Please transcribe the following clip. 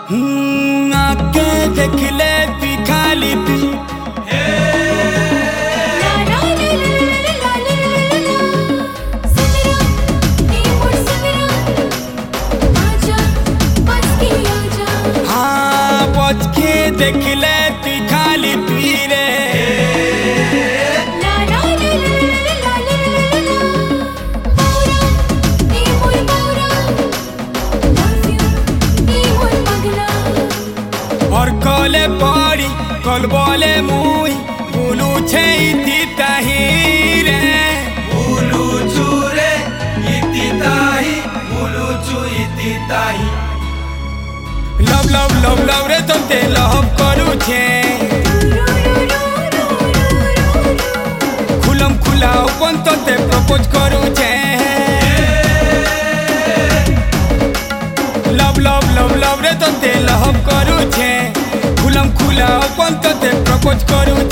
आके देख ले तू खाली तू हाँ बच के देख ले तू खाली पी रे और कले पड़ी कल बोले मुई बोलू छे इति ताही रे बोलू चूरे इति ताही बोलू चू इति ताही लव लव लव लव रे तोते लव करू छे खुलम खुला अपन तोते प्रपोज करू छे लव लव लव लव रे तोते लव करू छे खुलम खुला अपन तोते प्रपोज करू